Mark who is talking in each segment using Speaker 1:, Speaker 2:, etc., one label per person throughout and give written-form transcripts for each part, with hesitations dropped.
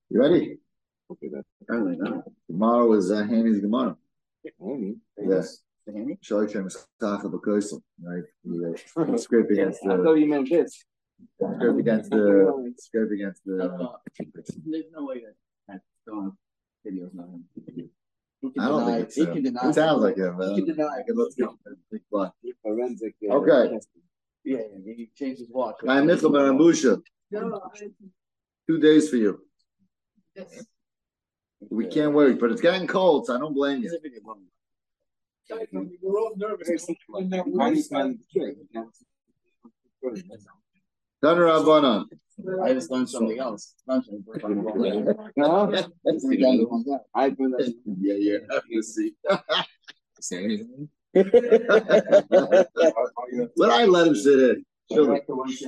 Speaker 1: You ready?
Speaker 2: Okay, that's apparently not.
Speaker 1: Tomorrow is Haney's Gemara.
Speaker 2: Haney?
Speaker 1: Yes.
Speaker 2: Haney?
Speaker 1: Shalishem Sacha B'Kosim, right? You scrape against
Speaker 2: I thought you meant this.
Speaker 1: Scrape against the.
Speaker 2: There's no way that film video's not him.
Speaker 1: I don't think it's him. It sounds like him.
Speaker 2: He can deny.
Speaker 1: Let's go.
Speaker 2: Forensic.
Speaker 1: Okay.
Speaker 2: Yeah, he changed his watch.
Speaker 1: I'm Michal Barambusha. 2 days for you. We can't wait, but it's getting cold, so I don't blame you.
Speaker 3: We're all nervous.
Speaker 1: Rabbanan.
Speaker 2: I just learned something else.
Speaker 1: Yeah, you're happy to see. Say anything? But I let him sit in. Sure.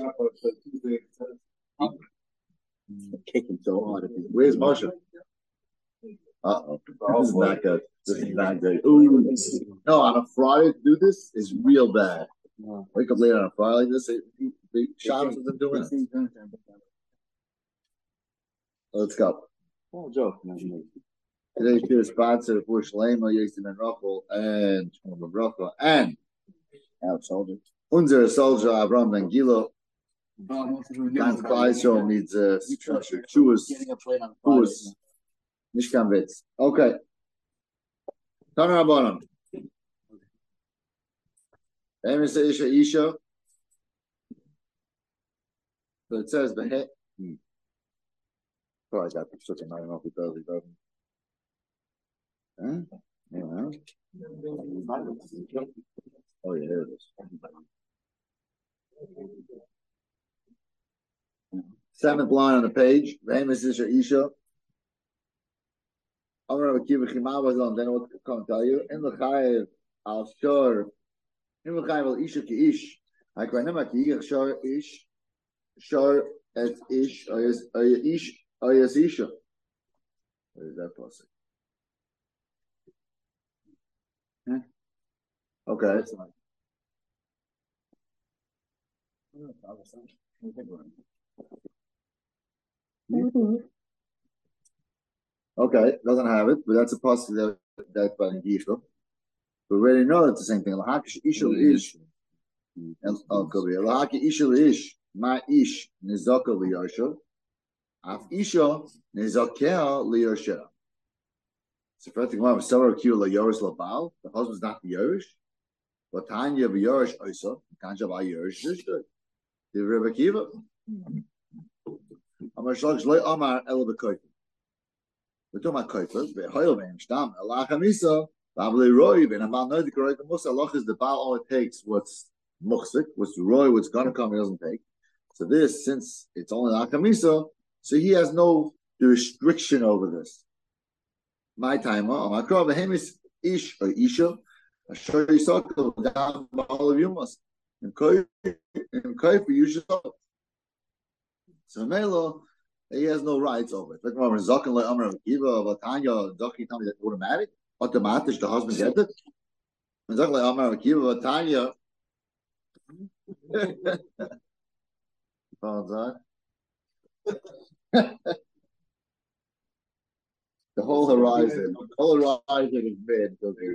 Speaker 2: Kicking so hard.
Speaker 1: Where's Marsha? Uh-oh. This is not good. This is not good. Ooh. No, on a Friday to do this is real bad. Wake up late on a Friday like this. The Shabbos isn't doing it. Let's go.
Speaker 2: Oh, Joe.
Speaker 1: Today's show is sponsored for Shalema, Yosef and Rachel, and Bracha, and
Speaker 2: Alex Soldier.
Speaker 1: Unser Soldier, Avram Ben Gilo. Ganz Kleisel needs Chuas, Mishkan Vitz. Okay. Tana Rabbanon. Emes Isha Isha. So it says the hit. Oh, I got such a I don't know if it does. It doesn't. Huh? Yeah. Oh, yeah, here it is. Seventh line on the page. Emes Isha Isha. I'm going to keep it. Then what can I tell you? In the Chayev, I'll sure. In the Chayev, Isha ki Ish. I can never ki Shor Ish. Shor et Ish. Ish. Ayas Isha. What is that possible? Okay. Okay, doesn't have it, but that's a possibility that by Yisha. We already know it's the same thing. Lahakish Ishul Ish. Lahaki Ishul Ish. Ma Ish Nizaka Liyasha. Af Isha Nizakel Liyasha. So first thing, we seller Q Layoris Labal. The husband's not the Yorish. But Tanya Yorish Isa. Tanya by Yorish is good. The Rebbe Kiva. Amar Shalach Shloi Amar El Bekoyf. We're talking about Koifas, but Hoyle Ben Stam, Allah Hamisa, Babli Roy, Ben Amal Nodik Roy, the Musa Allah is the Baal only takes what's Muksik, what's Roy, what's gonna come, he doesn't take. So this, since it's only Allah Hamisa, so he has no restriction over this. My timer, my crowd, Hemis Ish or Isha, I show you circle down all of you must. In Koif, you should. So Melo. He has no rights over it. Like when Zakin like Amar Kiva, Vatanya, Zakin tell me that automatic, the husband gets it. When Zakin like Amar Kiva, Vatanya. The whole horizon is mid.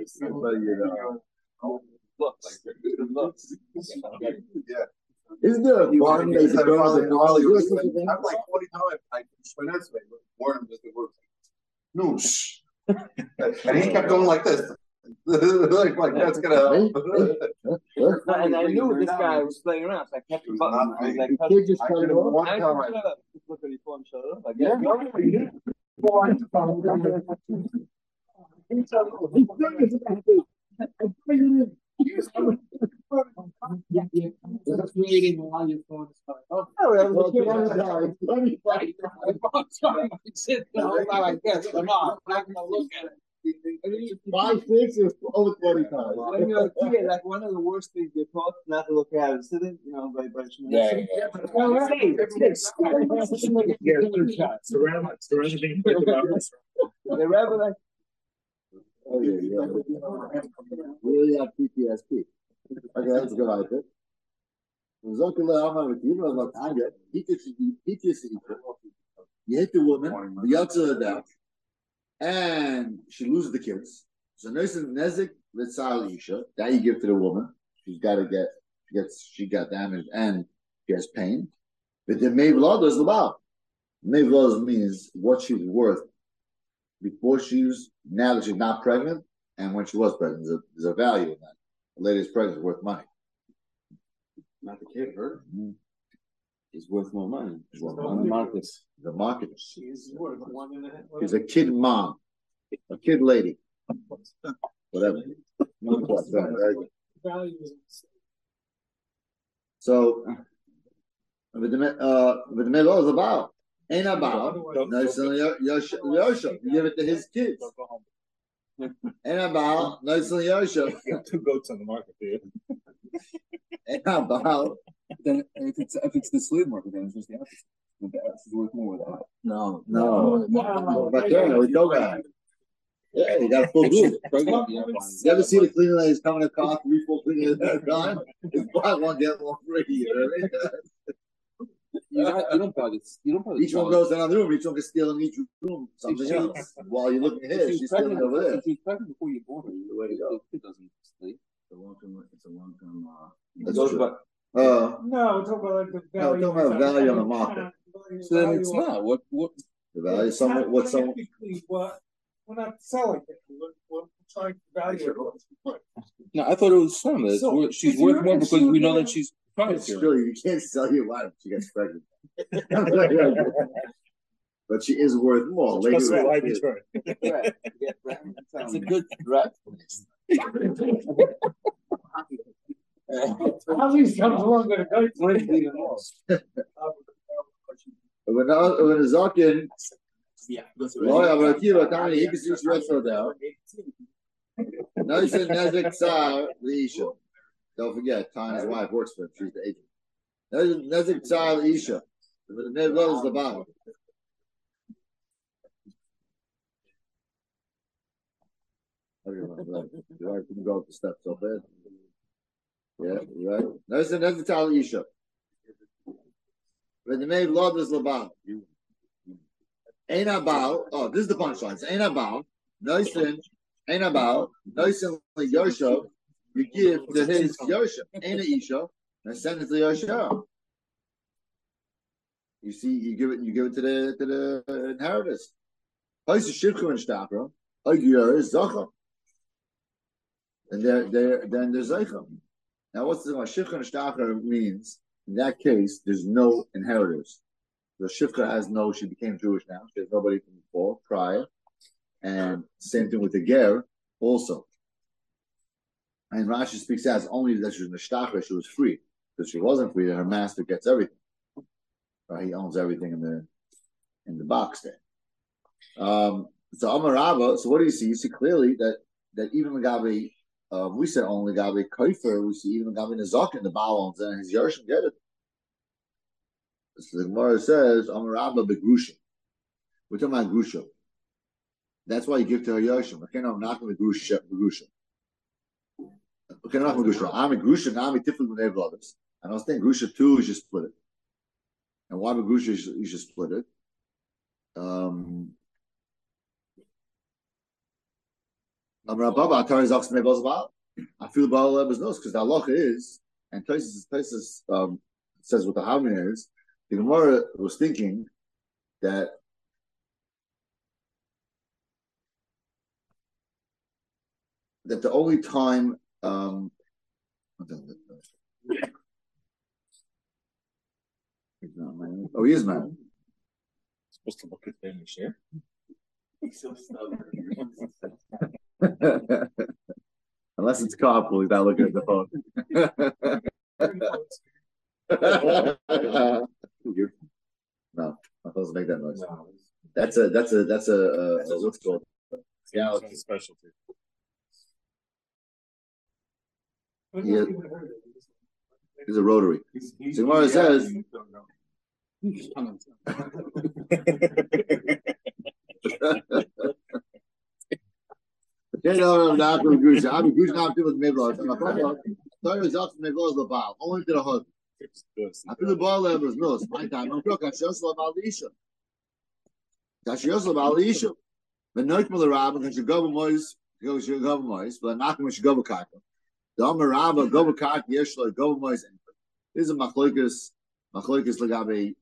Speaker 1: Yeah. Isn't there a farm that's a girl that I'm like 40 times. I went that way, but Warren just work. No, shh. And he kept going like this. like that's gonna help.
Speaker 2: And I knew this guy was playing around, so I kept the button. I was like,
Speaker 1: the kid just turned it off.
Speaker 2: One time I look at his phone, shut up. Like, yeah.
Speaker 3: Just waiting while your phone is starting. Oh, I guess I'm not gonna look at it.
Speaker 1: 5, 6 is over 20 times.
Speaker 2: When you're a kid, like one of the worst things you're taught not to look at is sitting, vibration. The rebel, like,
Speaker 1: oh yeah. Really have PTSD. Okay, let's go like it. You hit the woman, the yatsa death, and she loses the kids. So nezik litzal isha that you give to the woman. She's got to she got damaged and she has pain. But the mevlad is about. Mevlad means what she's worth before now that she's not pregnant, and when she was pregnant. There's a value in that. A lady's pregnant is worth money.
Speaker 2: Not the kid, her. Mm-hmm. It's worth more money.
Speaker 1: It's worth
Speaker 2: on the market.
Speaker 1: The market.
Speaker 3: She's worth 1.5.
Speaker 1: She's a kid mom, a kid lady, whatever. So, with the middle is about. Ain't about. No, Yosha. You give it to his kids. Ain't about. No, Yosha.
Speaker 4: Two goats on the market, dude.
Speaker 1: Ain't about.
Speaker 5: Then if it's the slave market, then it's just the opposite. It's worth more than that.
Speaker 1: No. But yeah, we don't got it. Yeah, you got a full group. You ever see the cleaning ladies coming to car, 3 full cleaning at a time? It's buy one, get one free. You know what
Speaker 5: You don't buy this. You don't buy
Speaker 1: each one goes to another room. Each one can steal in each room something else. While you're looking at his, she's stealing over there.
Speaker 5: She's pregnant before you born her.
Speaker 1: The way to go.
Speaker 5: It doesn't sleep.
Speaker 2: It's a long-term.
Speaker 1: That's true.
Speaker 3: No, we're talking about like the value.
Speaker 1: No, we're talking about value on the market.
Speaker 5: So then it's not. What?
Speaker 1: The value, what someone.
Speaker 3: We're not selling it. We're trying to value it.
Speaker 5: No, I thought it was some.
Speaker 3: So,
Speaker 5: she's worth more because we know that she's trying
Speaker 1: It's true. You can't sell your wife if she gets pregnant. But she is worth more.
Speaker 4: That's what I Detroit.
Speaker 5: That's a good threat.
Speaker 3: Ali's comes along with a goat.
Speaker 1: When the Zakin, he can see wrestle down. Nice and Nezik Tsar, Isha. Don't forget, Tanya's wife works for him. She's the agent. Nezik Tsar, Isha. The middle is the bottom. You're right, you can go up the steps so bad. Yeah, you're right. That's the Tal Isha. When the maid Lord is Laban. Ain't about, this is the punchline. Ain't about, Noisin, ain't about, Noisin Yosha, you give to his Yosha. Ain't a Isha, and send it to Yosha. You see, you give it to the inheritors. Place the Shivku and Shtapra, Magyar is Zacham. And then there's Zacham. Now, what's the Shivcha and Shtachar means? In that case, there's no inheritors. The Shivcha she became Jewish now. She has nobody from before, prior. And same thing with the Ger, also. And Rashi speaks as only that she was in the Shtachar, she was free. Because she wasn't free, then her master gets everything. Right? He owns everything in the box there. So Amar Rabba, so what do you see? You see clearly that even Magabi, we said only Gabi Kaifer, we see even Gabi Nazak in the Balons and his Yershim get it. So the Gemara says, Amar Rabba Begrusha. We're talking about Grusha. That's why you give to her Yershim. Okay, no, I'm not going to Grusha. Okay, no, I'm not Grusha. I'm a Grusha, now I'm a Tiflin with Nevlovis. And I was thinking Grusha 2, you should split it. And why Begrusha, you should split it? I feel the Baal Lebes knows because the halacha is, and Tosis says what the Havmin is. The Gemara was thinking that the only time he's not married. Oh, he is married.
Speaker 4: Supposed to look at them this year.
Speaker 2: He's so stubborn.
Speaker 1: Unless it's carpool, he's not looking at the phone. No, I'm supposed to make that noise.
Speaker 4: No.
Speaker 1: That's a what's it called?
Speaker 4: Yeah, it's a specialty.
Speaker 1: Yeah. He's a rotary. So Gemara says. Only to the husband. I feel the ball level is no. It's my time. I'm talking just about the Isha. Kashi Yosef Al Yishu. The Noik Mil Rabba can Shigova Mois, but not when Shigova Karka. The Amar Rabba Gova Karka Yeshlo Gova Mois. This is a Machloikas Lagabe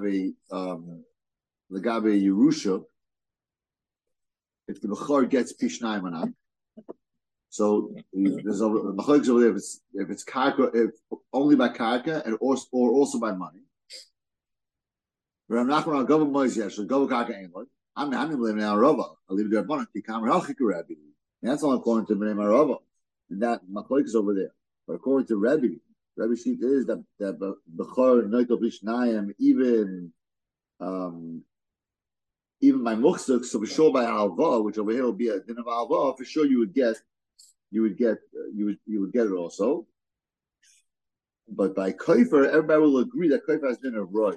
Speaker 1: Yerusha. If the Bechor gets Pishnayim or not. So there's a Machloikas over there if it's Karka, if only by Karka and or also by money. I'm not going to go with Moses. Go with Karka England. I'm living in Arava. I live there. That's all according to Bnei Arava. And that Machloek is over there. But according to Rebbe Sheet is that Bechor Noitel Bishnayim even by Muchsuk, so for sure by Alva, which over here will be a din of Alva, for sure you would get it also. But by Kofer, everybody will agree that Kofer has been a roy.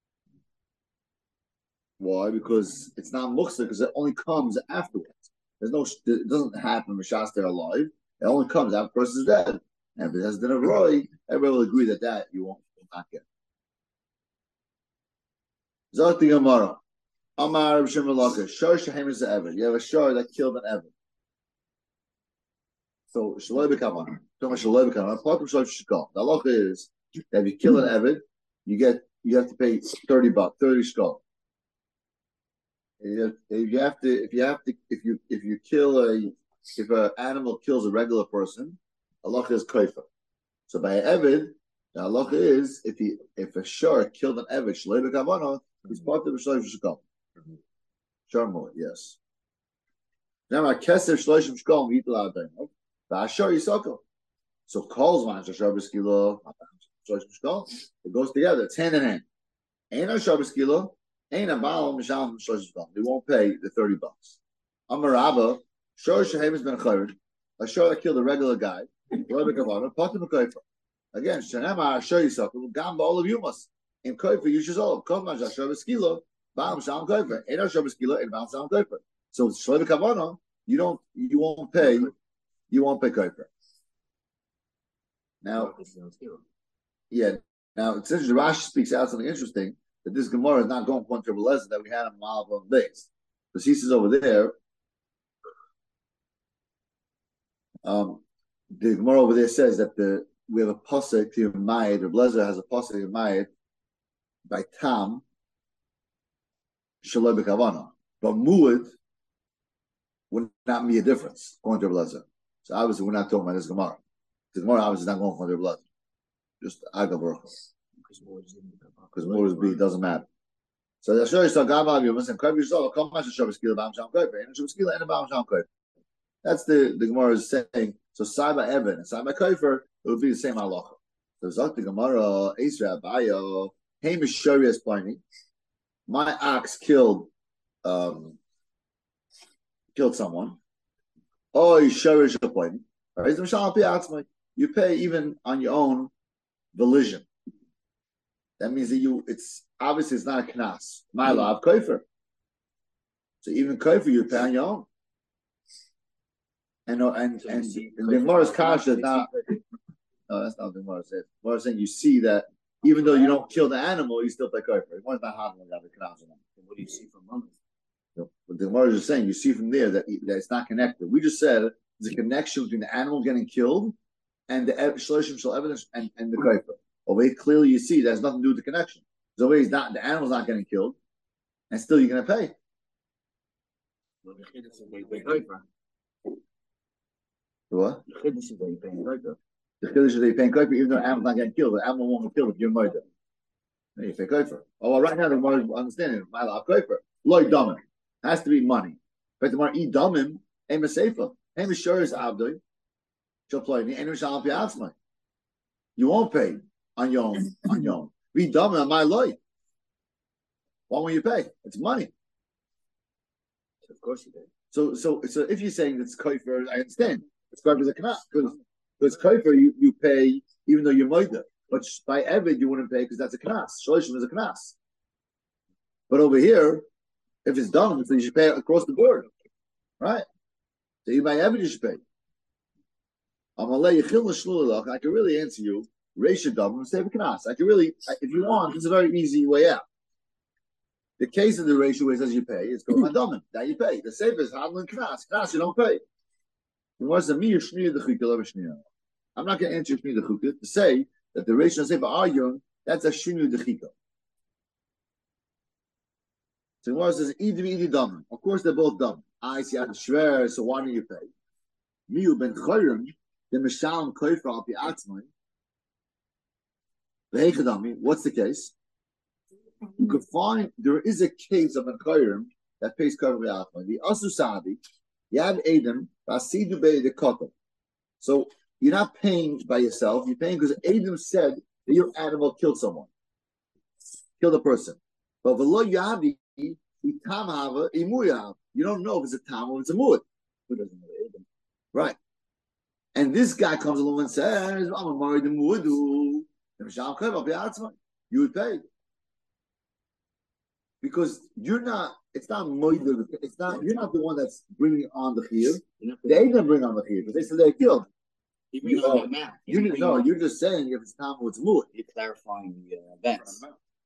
Speaker 1: Why? Because it's not muksar, because it only comes afterwards. It doesn't happen when they're alive. It only comes after the person is dead. And if it has been a roy, everybody will agree that you will not get. Zoti Gemara. Amar Reb Shimon Lakish. Shor shehem is Eved. You have a shor that killed an Eved. So Shaloi B'Kavanah. So much Shaloi B'Kavanah. Part of Shaloi Shkol. The halacha is that if you kill an Eved, you have to pay $30, 30 shkol. If an animal kills a regular person, halacha is koifa. So by Eved, the halacha is if a shor killed an Eved Shaloi B'Kavanah, he's part of the Shaloi Shkol. Sharmor, yes. Now, Kesef Shloshim Shkol Yitul Adayim. V'Ashar Yisakol. So calls man Ashar B'Skilo Shloshim Shkol. It goes together. It's hand in hand. Ain't Ashar B'Skilo. Ain't a Baal Misham Shloshim Shkol. They won't pay the $30. Amar Rabba Shor Shehem has been Chayred. A shor that killed a regular guy. Again, Shanema Ashar Yisakol. Gamba all of you must. In Koifa you should all. Kol man Ashar B'Skilo. So Shaloi B'Kavanah, you won't pay kofer. Now, Now since Rashi speaks out something interesting, that this Gemara is not going for a lesson that we had on Malav days. Because he says over there, the Gemara over there says that we have a pasuk to Mayed, or Blazer has a pasuk to Mayed by Tam. Shaloi B'Kavanah. But Mu'ud would not be a difference, according to Blazer. So obviously we're not talking about this Gemara. The Gemara obviously is not going for the Blazer. Just Agav Baruch. Because Mu'ud is doesn't matter. So the Shor Yisrael Gavav Yumas and Koiv Yisrael Kol Mash Shor B'Skila B'Am Sham Koiv and Shor B'Skila and B'Am Sham Koiv. That's the Gemara is saying. So Saiba Eben and Saiba Koifer, it would be the same halacha. So Zok the Gemara Isra Abayo Hamish Shori is plenty. My ox killed someone. Oh, you shorish a point. You pay even on your own volition. That means that it's obviously it's not a knas. My love kofer. So even kofer you pay on your own. And the Gemara's kasha is not. No, that's not what the Gemara says. The Gemara is saying you see that. Even though you don't kill the animal, you still pay kofer. One's not hot when you have a knas.
Speaker 2: What do you see from Mummy?
Speaker 1: But the Gemara is just saying you see from there that it's not connected. We just said there's a connection between the animal getting killed and the shloshim shel evidence and the kofer. Over here, clearly you see that has nothing to do with the connection. So over here, the animal's not getting killed, and still you're going to pay. What? The chiddush is that you're paying kofer. The chiddush is that you're paying kofer even though the animal's not getting killed. The animal won't get killed if you're murdered. You pay kofer. Oh, well, right now the Gemara is understanding my love kofer. Loy damim has to be money. But the Gemara eat damim aim a sefer aim a shores abdoi. She'll play the aim shall be atzmai. You won't pay on your own. Read damim on my loy. Why won't you pay? It's money.
Speaker 2: Of course you did.
Speaker 1: So if you're saying it's kofer, I understand. It's kofer is a knas because kofer you pay even though you're moida. But by Eved you wouldn't pay because that's a knas. Shloshim is a knas. But over here, if it's done, so you should pay across the board, right? So you by Eved you should pay. I can really answer you. Reisha Dam and save a knas. I can really, if you want, it's a very easy way out. The case of the ratio is as you pay, it's called Madomim. That you pay. The safe is handling Knas. Knas, you don't pay. I'm not going to answer Shni the Chukah to say that the ratio and Sefer arguing, that's a Shinu the Chika. So Gemara says, Idi Dam. Of course, they're both dumb. I see how Shver, so why don't you pay? Miu ben Chayrim, the Mishalim Koifra al Pi'atzmai. What's the case? You can find there is a case of a Chayrim that pays Koifra Pi'atzmai. The Asu Sadi, you have Adam, Basidu Bey the Kotel. So you're not paying by yourself, you're paying because Adam said that your animal killed someone, killed a person. But V'lo Yavi, you don't know if it's a tam or it's a muad. Who doesn't know Adam? Right. And this guy comes along and says, I'm a married muadu. You would pay. Because you're not you're not the one that's bringing on the chiyuv. They didn't bring on the chiyuv because they said they're killed. You're just saying if it's tam or it's muad.
Speaker 6: You're clarifying the events.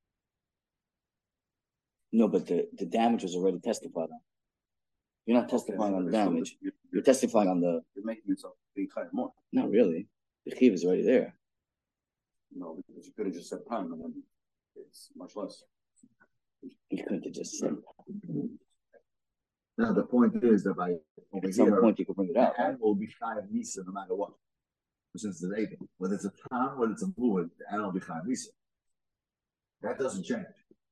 Speaker 6: No, but the damage was already testified on. You're not testifying on the damage. You're testifying on the.
Speaker 5: You're making yourself be kind of more.
Speaker 6: Not really. The chiv is already there.
Speaker 5: No, because you could have just said time and then it's much less.
Speaker 6: You couldn't have just said.
Speaker 1: No, the point is that by over
Speaker 6: At some
Speaker 1: here,
Speaker 6: point you could bring it out.
Speaker 1: the animal will be chayav misa no matter what. Since it's an Adam, whether it's a tam, whether it's a muad, the animal will be chayav misa. That doesn't change.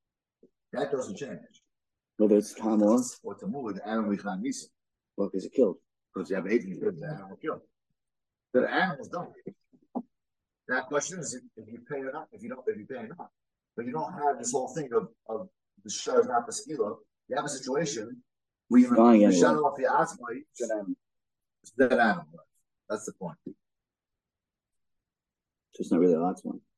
Speaker 6: Whether it's Tom or
Speaker 1: It's a muad, the animal will be chayav misa.
Speaker 6: well, because it killed.
Speaker 1: Because you have 18 kids, the animal killed. So the animals don't. That question is if you pay or not, if you pay or not. But you don't have this whole thing of the shah not the skila. You have a situation where you shut off the asmai, it's that animal. That's the point.
Speaker 6: So it's not really a last one.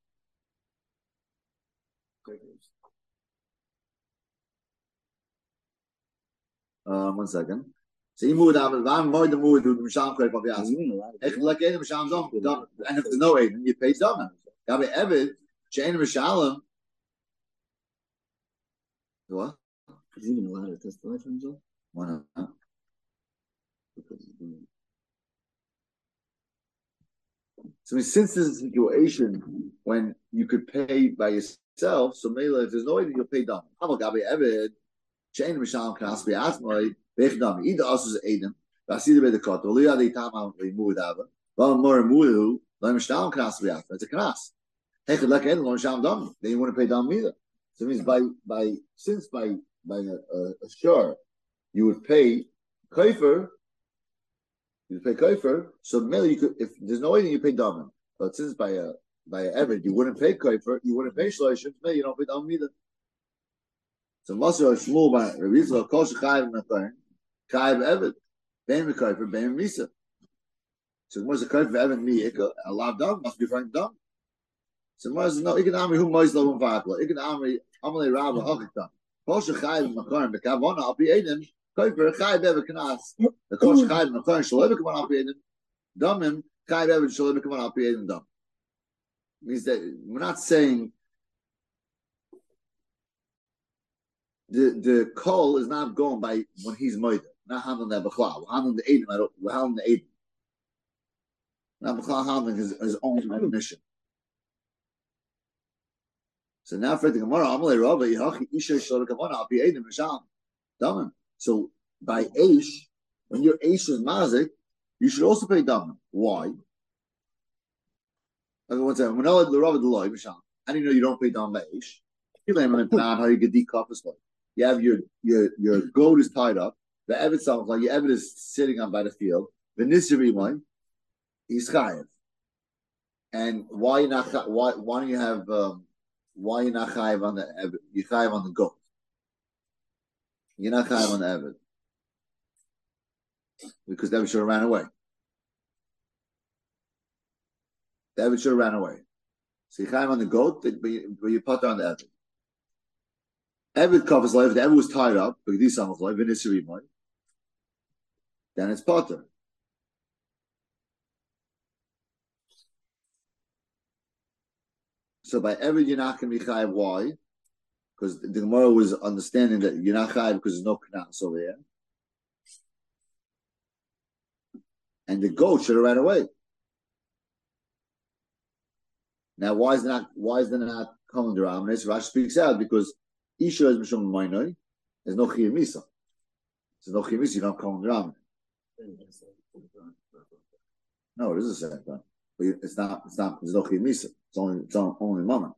Speaker 1: 1 second. So you move I'm more the move to Misham Krek of Yas. Like any Misham Dom, and if there's no aid, you pay Dom. Gabi Evid, Chain Mishalim. What?
Speaker 6: Is he even allowed to testify for himself?
Speaker 1: Why not? So since this is a situation when you could pay by yourself, so maybe if there's no way you'll pay Dom. How about Gabi Evid? Chain Mishalim can be asked by Bechdam. Either us as Adam, Basida by the Kotel, Lia de Tama remove Ava, Val more remove, Lamishtam can be asked. It's a knas. Hey, could like Adam, Lamishtam Dom. Then you want to pay Dom either. So it means by a shore, you would pay Kaifer. You pay Kaifer. So maybe you could, if there's no way that you pay Dom, but since by a Evid you wouldn't pay Kaifer, you wouldn't pay Shloshim. Maybe you don't pay Dom either. So Masur Shmuel by Rabbi Yisrael Kol Shechayiv Nathan Chayiv Evid Bein Mekayfer Bein Misa. So what's the Kayfer Evid Miyika? Allah Dom must be referring to Dom. So Masur no Ikanami who Mois Lo Vakla Ikanami Amalei Rabba Hachitam Kol Shechayiv Nathan Bekavona Al Pi Edom Kayfer Chayiv Evid Kanas the Kol Shechayiv Nathan Shalom Bekavona Al Pi Edom Domim Chayiv Evid Shalom Bekavona Al Pi Edom Dom. Means that we're not saying. The call is not going by when he's moida, not handling that b'chlal. We're handling the Aiden. We're handling the Aiden. Not b'chlal handling his own admission. So now for the Gemara, Amalei Rabba Yehachi Isha Shalom Kavana Al Pi Aiden Misham Daman. So by Aish, when your Aish is mazik, you should also pay Daman. Why? Okay, one second. When I the Rabba Deloy Misham, how do you know you don't pay Daman by Aish? You learn how you get decoupled. You have your goat is tied up. The Evid sounds like your Evid is sitting on by the field. The Nisri one, he's chayiv. And why don't you have why you're not chayiv on the Evid? You're chayiv on the goat. You're not chayiv on the Evid because the Evid should have ran away. The Evid should have ran away. So you chayiv on the goat, but you put on the Evid. Evid covers life. The Evid was tied up. Then it's potter. So by Evid, you're not going to be chayiv. Why? because the Gemara was understanding that you're not chayiv because there's no knas over here, and the goat should have ran away. Now, why is there not common drama? Rashi speaks out because Isha is mishum ma'inoi. There's no chiyuv misa. There's no chiyuv misa. You don't common drama. No, it is the same thing, but it's not. There's no chiyuv misa. It's only mama.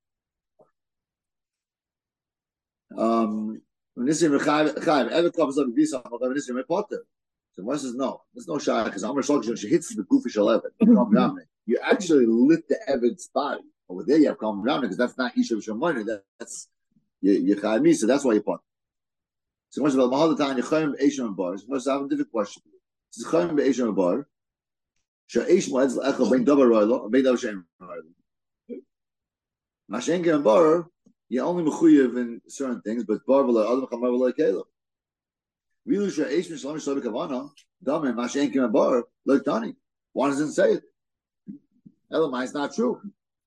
Speaker 1: Ever comes up with visa. So Moshe says no. There's no shayach because Amar Shlokish she hits the goofish 11. You actually lit the Evid's body. Over there you have common ground because that's not Isha B'Shem. That's you Chayim Misa. That's why you put. So Moshe about Mahal Tan Yechayim Be'Eishim Bar. So Moshe have a different question. This is Chayim Be'Eishim Bar. She'Eish Moedz L'Echo Ben Davar Roilo Ben Davar Shem Roilo. Mashen Gem Bar you only mechuyev in certain things, but Bar V'Lo Adam Chamar V'Lo Kelo. Really She'Eish Mishlam Shlom Kavana Damen Mashen Gem Bar Lo Tani. Why doesn't say it? Elamai is not true.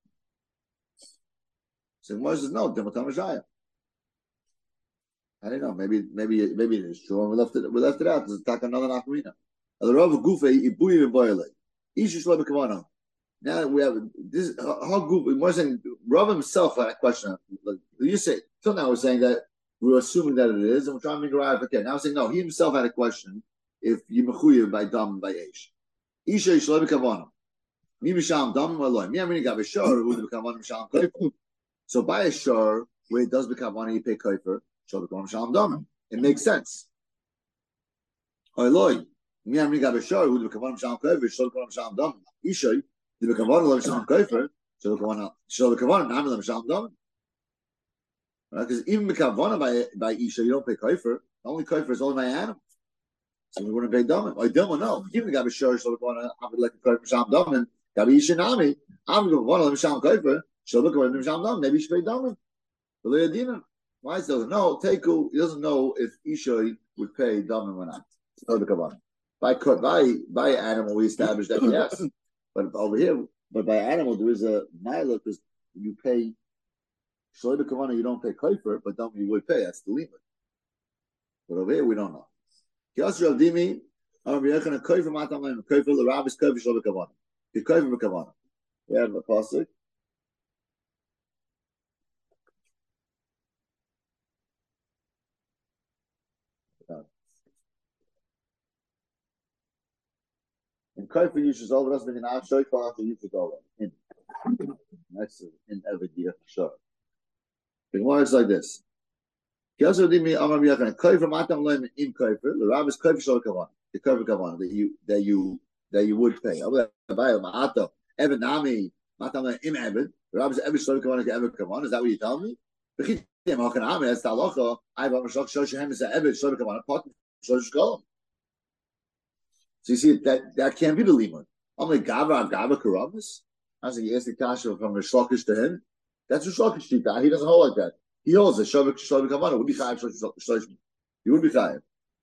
Speaker 1: So Moshe says no. Dematam Mashaya. I don't know. Maybe it is true, and we left it out. There's attack another nachmina. The Rav Gufei Ibuyi V'Boyle. Isha Shlomo Kavana. Now we have this. How Gufei? Moshe saying Rav himself had a question. Like you say, till now we're saying that we're assuming that it is, and we're trying to figure out. Okay, now we're saying no. He himself had a question. If you mechuyev by dam and by eish, Isha Shlomo Kavana. Mi misham dam maloi. Mi amini got a shor who become one misham kofer. So by a shor where it does become one, you pay kofer. Shor become misham dam. It makes sense. Oiloi. Mi amini got a shor who become one misham kofer. Shor become misham dam. Isha the become one misham kofer. Shor become one nam misham dam. Because even become one by Isha, you don't pay kofer. The only kofer is only by animal. So we wouldn't pay dam. I don't know. Even got a shor. Shor become one. I would like to kofer misham dam. Gabi Yishinami, I'm going to one of them Sham Kofer, Shabbat Kofer, Sham Dam, maybe she paid Dam. Why is it? No, Teku, he doesn't know if Isha would pay Dam or not. By animal, we established that yes. But over here, by animal, there is a Naila because you pay Shabbat Kofer, you don't pay Kofer, but Dam you would pay. That's the limit. But over here, we don't know. Kios Rav Dimi, I'm going to Kofer Matam, Kofer, the Rav is Kofer Shabbat Kofer. The Kofer Kavana. We have a pasuk. In Kofer Yishus over us, in our shoy for after Yishus over. That's in every year for sure. The Gemara is like this. Kiyasu Dimi Amar B'Yachan Kofer Matam Loim in Kofer. The Rav is Kofer Shabbat Kavana. The Kofer Kavana that you would pay. Evan Nami, Matam Im Evan, Rabbi's every story ever come on. Is that what you tell me? That's the halacha. I have a shok shoshem is Evan story come on. Part shosh go. So you see that can't be the limud. I'm like Gava Karamis. I was like, he asked the kasha from the shlokish to him. That's a shlokish shita. He doesn't hold like that. He holds a shovik kavanah. Would be chayiv shosh. He would be chayiv.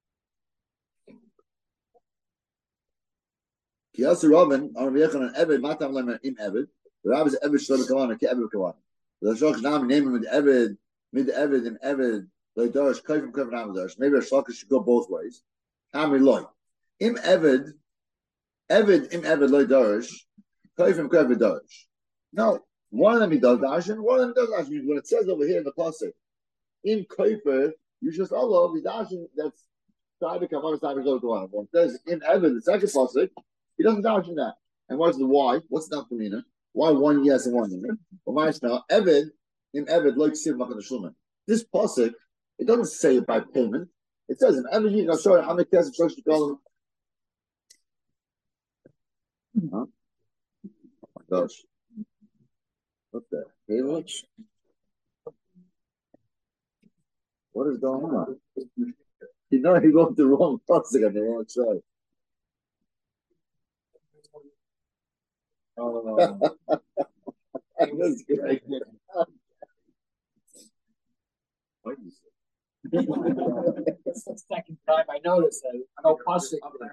Speaker 1: Kiyas Robin, Amar B'Yachan and Eved, Matam Lema Im Eved. The Rabbi is Eved Shlomo Kavana, Ki Eved Kavana. The Shlokish Nami name him mid Eved and Eved, Loi Darish, Kofer Nam Darish. Maybe a Shlokish should go both ways. Kami Loi. Im Eved, Im Eved Loi Darish, Kofer Darish. No, one of them he does Darish, and one of them does Darish. When it says over here in the pasuk, in Kofer, you just all the Darish that's Side Kavana, Side Shlomo Kavana. When it says in Eved, the second pasuk, he doesn't dodge in that. And what's the why? What's the nafkamina? Why one yes and one no? Well, my now, Eved, in Eved, like Siv Makan Shulman. This pasuk, it doesn't say it by payment. It says in Eved, I'll show you how many tests of to call him. Oh my gosh. What the hell? What is going on? You know, he wrote the wrong pasuk on the wrong side. That's great.
Speaker 3: It's the second time I noticed that. I know pasuk up there.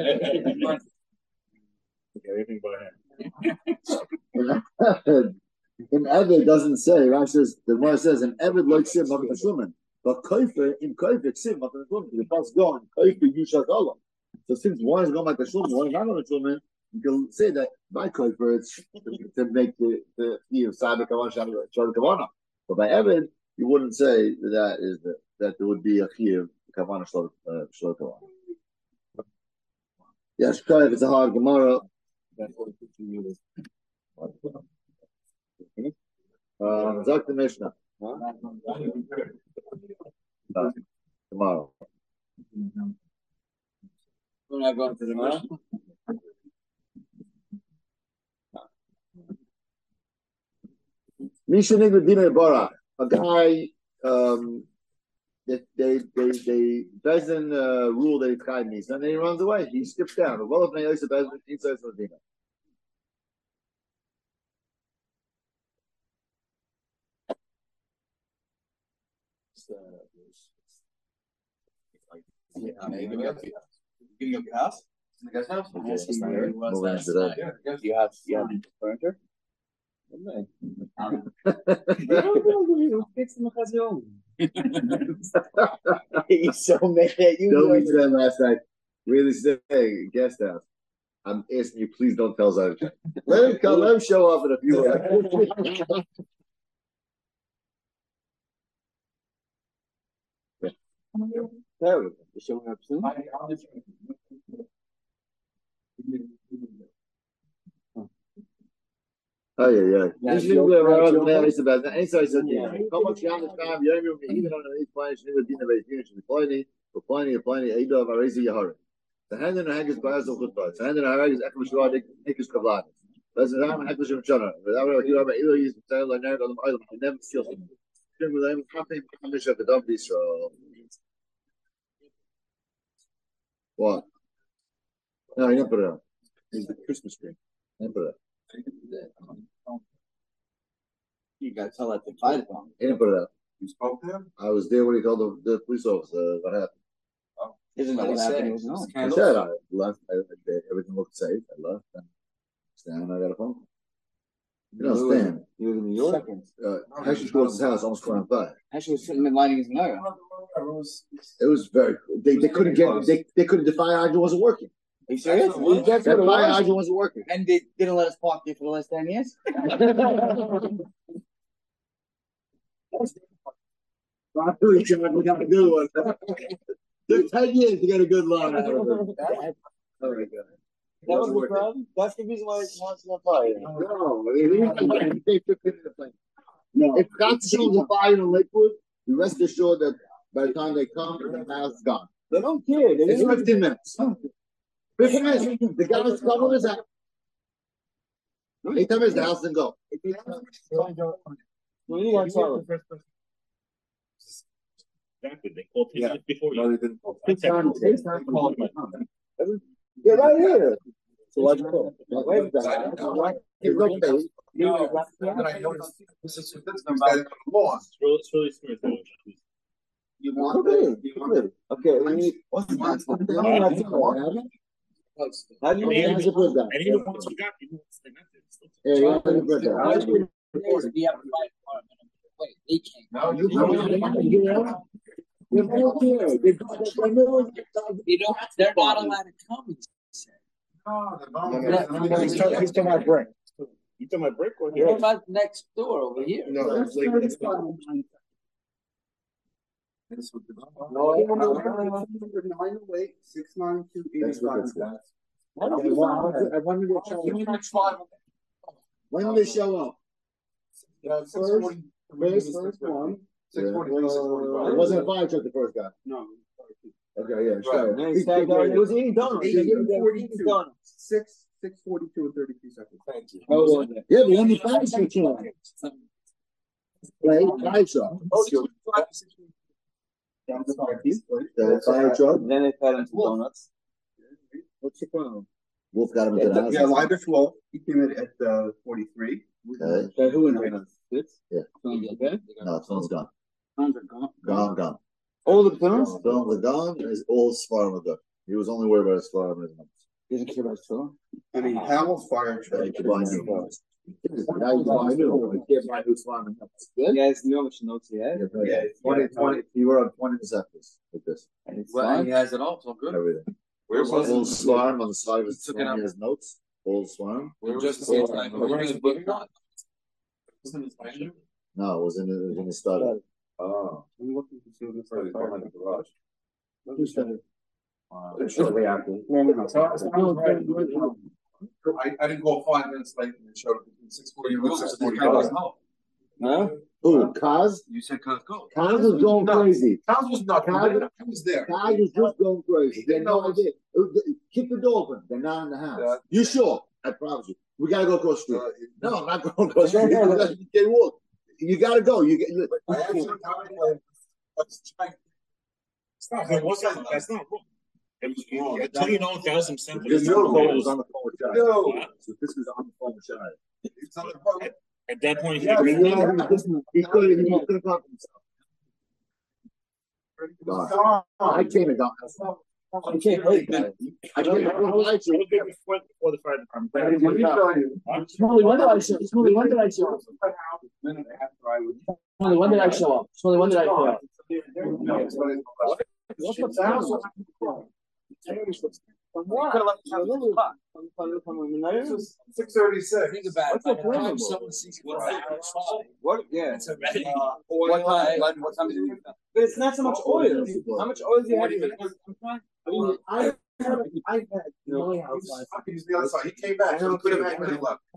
Speaker 4: Anything but him.
Speaker 1: In Eved doesn't say. Rashi says the Gemara says in Eved like sim makom teshlumin, but koifer in koifer sim makom teshlumin. The pasuk going koifer yushak olam. So since one is going like teshlumin, one is not on teshlumin, you can say that by koifer it's to make the sabe kavan shal kavana. But by Eved, you wouldn't say that is that there would be a chiyuv kavan shal kavana. Yes, koifer it's a hard Gemara. Zak the Mishnah. Tomorrow.
Speaker 2: We're not going to the Gemara.
Speaker 1: Mishanig with Dina Bara. A guy, they doesn't rule that he's kind me, and then he runs away. He skips down. Well, if they also doesn't, he says with Dina.
Speaker 2: Giving up your house? In the guest house?
Speaker 1: Moving into that.
Speaker 2: You have furniture? He's so mad at you.
Speaker 1: Don't be said last night. Really say, hey, guest house. I'm asking you, please don't tell Zayden. Let him come. Let him show up in a few minutes.
Speaker 2: There we go. You're showing up soon?
Speaker 1: Oh yeah.
Speaker 2: Yeah,
Speaker 1: Usually we're around the place about that. Inside said, how much you understand? You know, even on the eighth planet, you know, the finish the plenty. Ada of Arezi Yahara. The hand in the hag is Baraz of Khutbah. The hand in the hag is Ekam Shua Nikus Kavlan. That's the time Heklish of Chana. Without you have either use the tail and nerd on the island. You never feel something. With them, nothing Hamish of the Dom Israel. What? No, you didn't put it on. It's the Christmas tree. You didn't put it on.
Speaker 2: You got to tell that to fight it on.
Speaker 1: He didn't put it out.
Speaker 2: You spoke to him?
Speaker 1: I was there when he told the police officer what happened.
Speaker 2: Isn't that what happened?
Speaker 1: I said I left. Everything looked safe. I left. And Stan, I got a phone call. You know, Stan.
Speaker 2: You were in New York?
Speaker 1: Heshish goes to his house almost 4 and 5.
Speaker 2: Heshish was sitting in lighting his mirror.
Speaker 1: It was very cool. They couldn't get they couldn't the fire hydrant wasn't working.
Speaker 2: Are you serious?
Speaker 1: That fire hydrant wasn't working.
Speaker 2: And they didn't let us park there for the last 10 years?
Speaker 1: We got a good one. Took 10 years to get a good line out of it. Oh my God.
Speaker 2: That was the problem? That's the reason why it's not on fire.
Speaker 1: No, they took it in the thing. No, if God shows a fire in Lakewood, you rest assured that by the time they come, the house is gone.
Speaker 2: They don't care.
Speaker 1: It's 15 minutes. 15 minutes. The guy is coming his house. 8 minutes, the house didn't go.
Speaker 2: Well, you got to tell them.
Speaker 4: Exactly. They called him before you.
Speaker 5: No, they didn't.
Speaker 1: Yeah, right here. So what's called? Wait,
Speaker 4: It's really smooth.
Speaker 2: You want it? Okay, we need. What's the next one? How do you
Speaker 4: And
Speaker 2: manage
Speaker 4: even and even once we got people, they meant it.
Speaker 1: Yeah, you have to put that.
Speaker 2: Wait, they can't.
Speaker 1: No, you don't.
Speaker 2: You don't. They're not allowed to come.
Speaker 4: He's talking about break. You talking about break or
Speaker 2: What
Speaker 4: here?
Speaker 2: about next door over here?
Speaker 5: No, it's like
Speaker 1: When do they show up?
Speaker 5: first one. 6:40.
Speaker 1: It wasn't a fire truck the first guy.
Speaker 5: No.
Speaker 1: Okay, yeah, sure.
Speaker 2: It was eating donuts.
Speaker 5: 6:42 and 33 seconds.
Speaker 2: Thank you.
Speaker 1: Yeah, the only fire truck came. Right, fire truck. The fire truck.
Speaker 2: Then they fed into donuts.
Speaker 1: What's the problem? Wolf got him into the house.
Speaker 5: Yeah, Liber 12. He came in at 43.
Speaker 1: Okay.
Speaker 2: Who in donuts?
Speaker 1: Yeah.
Speaker 2: Okay.
Speaker 1: No, phone's gone.
Speaker 2: Phones are gone.
Speaker 1: Gone.
Speaker 2: All the phones?
Speaker 1: Phone was gone. His old Svarim was gone. He was only worried about his Svarim.
Speaker 2: He doesn't care about his phone.
Speaker 5: And a Hamel fire truck.
Speaker 1: Like, you buy new phones. Now you buy new. You can't buy new farming.
Speaker 2: You guys know how much notes he had?
Speaker 1: Yeah, 20. You were on 20 Zephyrs with this.
Speaker 2: And it's
Speaker 6: Well,
Speaker 2: fine.
Speaker 6: he has it all, so good.
Speaker 1: Everything.
Speaker 6: Where was
Speaker 1: Full
Speaker 6: it?
Speaker 1: swarm on the side of his
Speaker 6: Took it out.
Speaker 1: his notes. Full swarm.
Speaker 6: Where
Speaker 5: Just
Speaker 6: was
Speaker 5: the
Speaker 6: it?
Speaker 5: same time.
Speaker 6: Where was it? Not.
Speaker 1: No, it was in the study.
Speaker 5: Oh. I'm looking to see what this is like in the garage.
Speaker 1: Who said it?
Speaker 5: Shortly after.
Speaker 3: I didn't go 5 minutes late and it showed between 6:40 and 6:45.
Speaker 2: Huh?
Speaker 1: Who? Kaz?
Speaker 6: You said Costco.
Speaker 1: Kaz was going crazy.
Speaker 3: Kaz was not,
Speaker 1: Kaz-
Speaker 3: he was there.
Speaker 1: Kaz is just going crazy. They no idea. Keep the door open. They're not in the house.
Speaker 3: Yeah.
Speaker 1: You sure? I promise you. We gotta go across the street. No, I'm not going across the street. You can't walk. You gotta go. You get.
Speaker 3: I actually
Speaker 4: That's not wrong. It was wrong. I tell you, 1,000%.
Speaker 1: Because your phone was on the phone with Shai.
Speaker 3: No.
Speaker 1: So this was on the phone with Shai.
Speaker 3: It's on the phone.
Speaker 4: At that point,
Speaker 3: Yeah,
Speaker 1: He couldn't come himself. I came and got.
Speaker 6: I can't wait.
Speaker 1: I came.
Speaker 4: Before the fire department.
Speaker 7: Smolly, when did I show? Smolly, when did I show up? Smolly, when did I show up? Smolly, when did I show up?
Speaker 3: What's the sound?
Speaker 2: What?
Speaker 3: This was 6:36.
Speaker 6: Think about
Speaker 7: What's the
Speaker 6: it.
Speaker 7: problem?
Speaker 2: What? Yeah.
Speaker 6: It's already.
Speaker 2: What time? What time did you? But it's not so much oil. How much oil do you have?
Speaker 7: I had my house last
Speaker 3: He's the other side. He came back. So he could have had left.